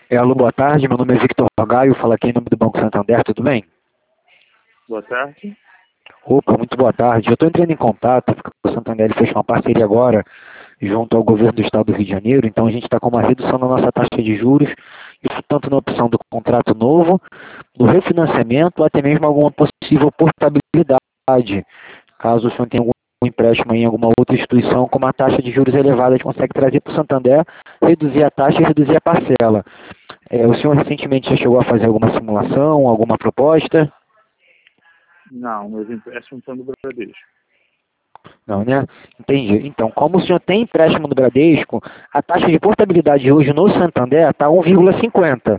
Alô, boa tarde. Meu nome é Victor Gaio, falo aqui em nome do Banco Santander, tudo bem? Boa tarde. Opa, muito boa tarde. Eu estou entrando em contato, porque o Santander ele fechou uma parceria agora junto ao governo do estado do Rio de Janeiro, então a gente está com uma redução na nossa taxa de juros, isso tanto na opção do contrato novo, do refinanciamento, ou até mesmo alguma possível portabilidade. Caso o senhor tenha algum empréstimo em alguma outra instituição com uma taxa de juros elevada, a gente consegue trazer para o Santander, reduzir a taxa e reduzir a parcela. O senhor recentemente já chegou a fazer alguma simulação, alguma proposta? Não, meus empréstimos estão do Bradesco. Não, né? Entendi. Então, como o senhor tem empréstimo do Bradesco, a taxa de portabilidade hoje no Santander está 1,50.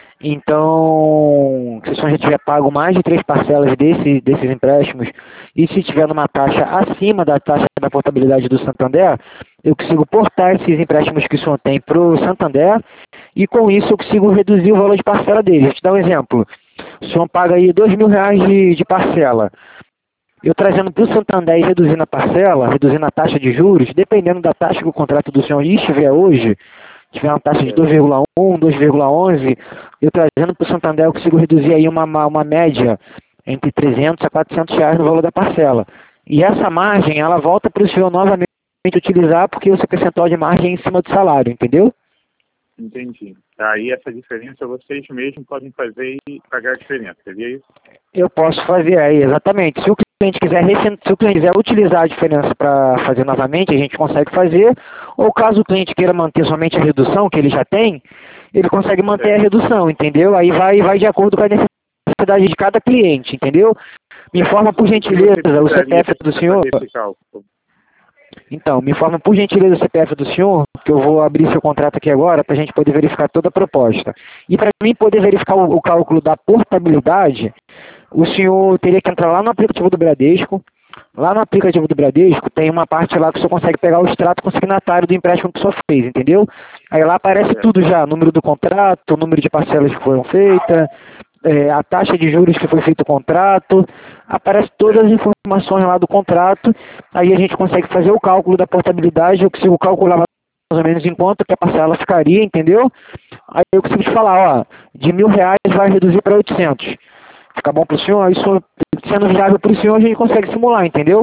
Então, se o senhor já tiver pago mais de 3 parcelas desses empréstimos e se tiver numa taxa acima da taxa da portabilidade do Santander, eu consigo portar esses empréstimos que o senhor tem para o Santander e com isso eu consigo reduzir o valor de parcela dele. Vou te dar um exemplo. O senhor paga aí R$ 2.000 de parcela. Eu trazendo para o Santander e reduzindo a parcela, reduzindo a taxa de juros, dependendo da taxa que o contrato do senhor estiver hoje, tiver uma taxa de 2,1, 2,11, eu trazendo para o Santander eu consigo reduzir aí uma média entre R$ 300 a R$ 400 no valor da parcela. E essa margem, ela volta para o senhor novamente utilizar porque o seu percentual de margem é em cima do salário, entendeu? Entendi. Aí essa diferença vocês mesmos podem fazer e pagar a diferença, seria isso? Eu posso fazer aí, exatamente. Se o cliente quiser utilizar a diferença para fazer novamente, a gente consegue fazer. Ou caso o cliente queira manter somente a redução que ele já tem, ele consegue manter a redução, entendeu? Aí vai de acordo com a necessidade de cada cliente, entendeu? Me informa por gentileza o CPF do senhor. Então, me informa por gentileza o CPF do senhor, que eu vou abrir seu contrato aqui agora para a gente poder verificar toda a proposta. E para mim poder verificar o cálculo da portabilidade, o senhor teria que entrar lá no aplicativo do Bradesco. Lá no aplicativo do Bradesco tem uma parte lá que o senhor consegue pegar o extrato consignatário do empréstimo que o senhor fez, entendeu? Aí lá aparece tudo já, número do contrato, número de parcelas que foram feitas, a taxa de juros que foi feito o contrato, aparece todas as informações lá do contrato, aí a gente consegue fazer o cálculo da portabilidade, eu consigo calcular mais ou menos em quanto que a parcela ficaria, entendeu? Aí eu consigo te falar, ó, de R$ 1.000 vai reduzir para 800. Fica bom para o senhor? Isso sendo viável para o senhor, a gente consegue simular, entendeu?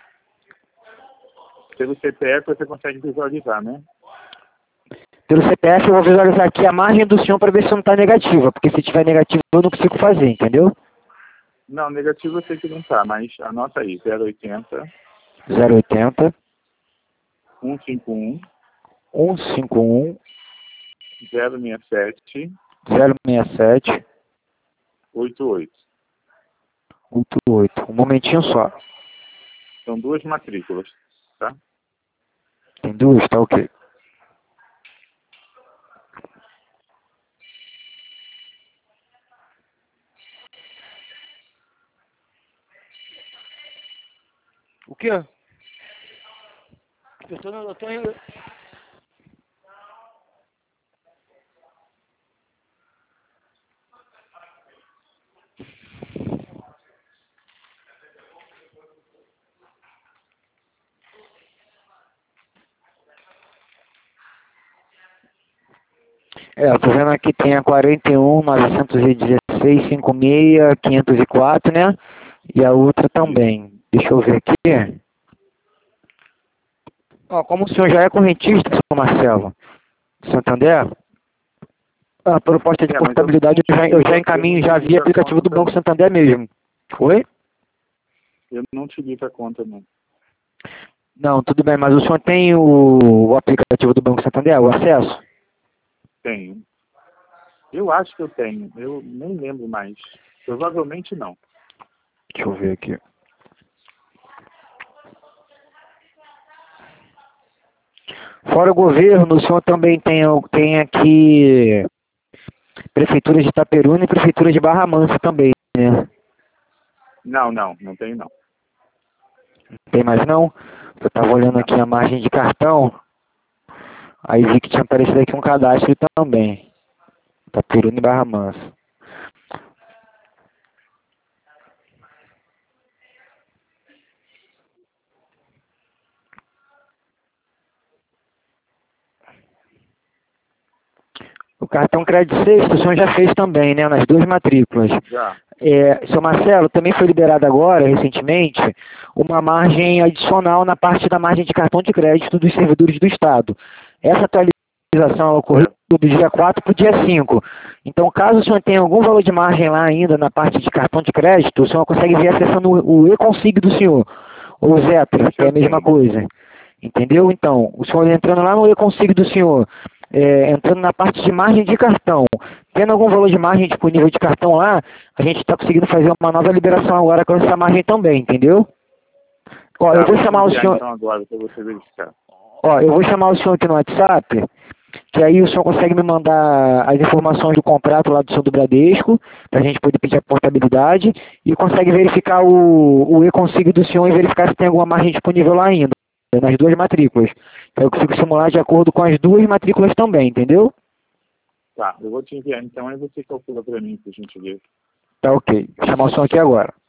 Pelo CPF você consegue visualizar, né? Pelo CPF eu vou visualizar aqui a margem do senhor para ver se não está negativa, porque se tiver negativa eu não consigo fazer, entendeu? Não, negativo eu sei que não tá, mas anota aí, 080 080 151 151 067 067 88. 88. Um momentinho só. São duas matrículas, tá? Tem duas? Tá ok. O quê? Eu tô indo... Eu tô vendo aqui tem a 41, 916, 56, 504, né? E a outra também. Deixa eu ver aqui. Ó, como o senhor já é correntista, senhor Marcelo, Santander, a proposta de portabilidade eu já encaminho já via aplicativo do Banco Santander mesmo. Oi? Eu não te ligo a conta, não. Não, tudo bem, mas o senhor tem o aplicativo do Banco Santander, o acesso? Tenho. Eu acho que eu tenho. Eu nem lembro mais. Provavelmente não. Deixa eu ver aqui. Fora o governo, o senhor também tem aqui prefeituras de Itaperuna e prefeitura de Barra Mansa também, né? Não tenho não. Não tem mais não? Eu estava olhando aqui a margem de cartão, aí vi que tinha aparecido aqui um cadastro também. Itaperuna e Barra Mansa. O cartão crédito sexto o senhor já fez também, né? Nas duas matrículas. Já. Seu Marcelo, também foi liberado agora, recentemente, uma margem adicional na parte da margem de cartão de crédito dos servidores do Estado. Essa atualização ocorreu do dia 4 para o dia 5. Então, caso o senhor tenha algum valor de margem lá ainda na parte de cartão de crédito, o senhor consegue ver acessando o e-consig do senhor, ou o Zetra, que é a mesma coisa. Entendeu? Então, o senhor entrando lá no e-consig do senhor, entrando na parte de margem de cartão, tendo algum valor de margem disponível de cartão lá, a gente está conseguindo fazer uma nova liberação agora com essa margem também, entendeu? Ó, eu vou chamar o senhor... Então agora, para você verificar. Ó, eu vou chamar o senhor aqui no WhatsApp, que aí o senhor consegue me mandar as informações do contrato lá do senhor do Bradesco, para a gente poder pedir a portabilidade, e consegue verificar o e-consig do senhor e verificar se tem alguma margem disponível lá ainda, nas duas matrículas. Então eu consigo simular de acordo com as duas matrículas também, entendeu? Tá, eu vou te enviar então, aí você calcula para mim, por gentileza. Tá ok. Vou chamar o senhor aqui agora.